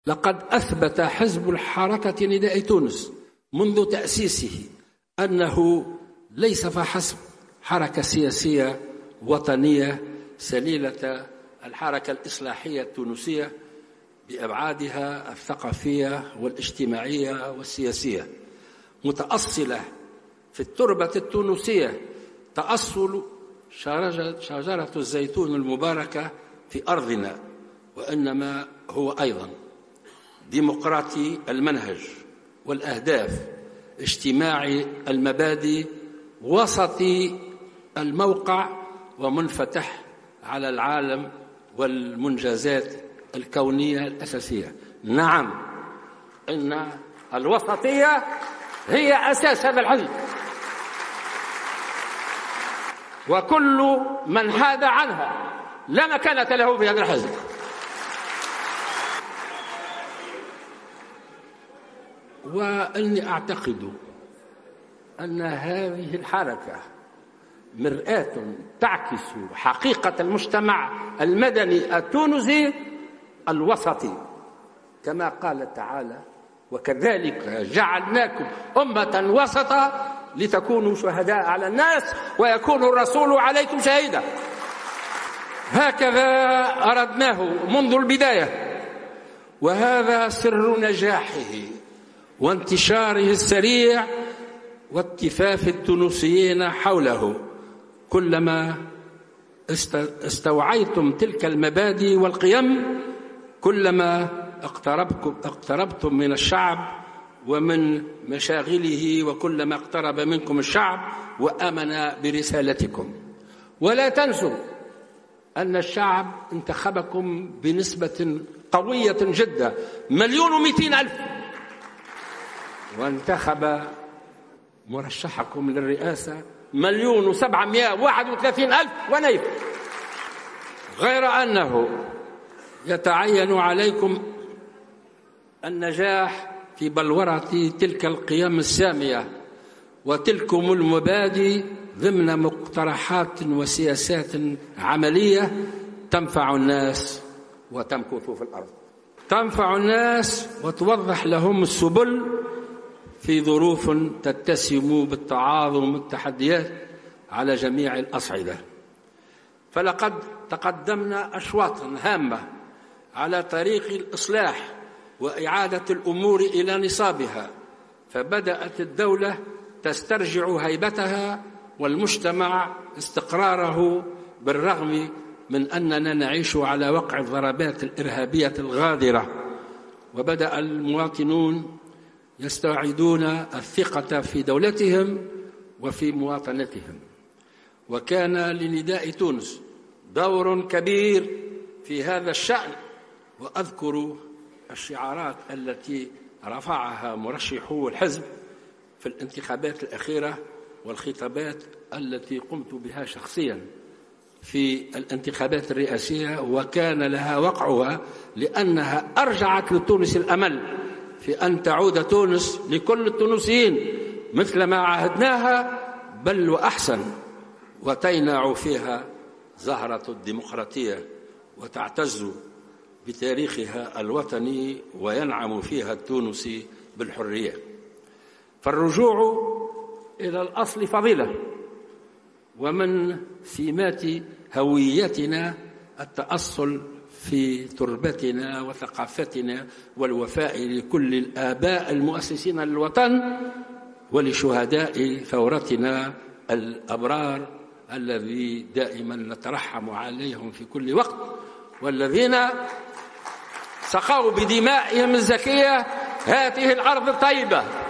لقد أثبت حزب الحركة نداء تونس منذ تأسيسه أنه ليس فحسب حركة سياسية وطنية سليلة الحركة الإصلاحية التونسية بأبعادها الثقافية والاجتماعية والسياسية، متأصلة في التربة التونسية تأصل شجرة الزيتون المباركة في أرضنا، وإنما هو أيضا ديمقراطي المنهج والأهداف، اجتماعي المبادئ، وسطي الموقع، ومنفتح على العالم والمنجزات الكونية الأساسية. نعم، إن الوسطية هي أساس هذا الحزب، وكل من حاد عنها لا مكانة له في هذا الحزب. وإني أعتقد أن هذه الحركة مرآة تعكس حقيقة المجتمع المدني التونسي الوسطي، كما قال تعالى: وكذلك جعلناكم أمة وسطا لتكونوا شهداء على الناس ويكون الرسول عليكم شهيدا. هكذا أردناه منذ البداية، وهذا سر نجاحه وانتشاره السريع والتفاف التونسيين حوله. كلما استوعيتم تلك المبادئ والقيم كلما اقتربتم من الشعب ومن مشاغله، وكلما اقترب منكم الشعب وآمن برسالتكم. ولا تنسوا أن الشعب انتخبكم بنسبة قوية جدا، 1,200,000، وانتخب مرشحكم للرئاسة 1,731,000 ونيف. غير أنه يتعين عليكم النجاح في بلورة تلك القيم السامية وتلكم المبادئ ضمن مقترحات وسياسات عملية تنفع الناس وتمكث في الأرض، تنفع الناس وتوضح لهم السبل في ظروف تتسم بالتعاظم والتحديات على جميع الأصعدة. فلقد تقدمنا أشواطا هامة على طريق الإصلاح وإعادة الأمور إلى نصابها، فبدأت الدولة تسترجع هيبتها والمجتمع استقراره، بالرغم من أننا نعيش على وقع الضربات الإرهابية الغادرة. وبدأ المواطنون يستعيدون الثقة في دولتهم وفي مواطنتهم، وكان لنداء تونس دور كبير في هذا الشأن. وأذكر الشعارات التي رفعها مرشحو الحزب في الانتخابات الأخيرة والخطابات التي قمت بها شخصيا في الانتخابات الرئاسية، وكان لها وقعها لأنها أرجعت لتونس الأمل في أن تعود تونس لكل التونسيين مثل ما عهدناها، بل وأحسن، وتينع فيها زهرة الديمقراطية وتعتز بتاريخها الوطني وينعم فيها التونسي بالحرية. فالرجوع إلى الأصل فضيلة، ومن سمات هويتنا التأصل في تربتنا وثقافتنا والوفاء لكل الآباء المؤسسين للوطن ولشهداء ثورتنا الأبرار الذي دائما نترحم عليهم في كل وقت، والذين سقوا بدمائهم الزكية هذه الأرض الطيبة.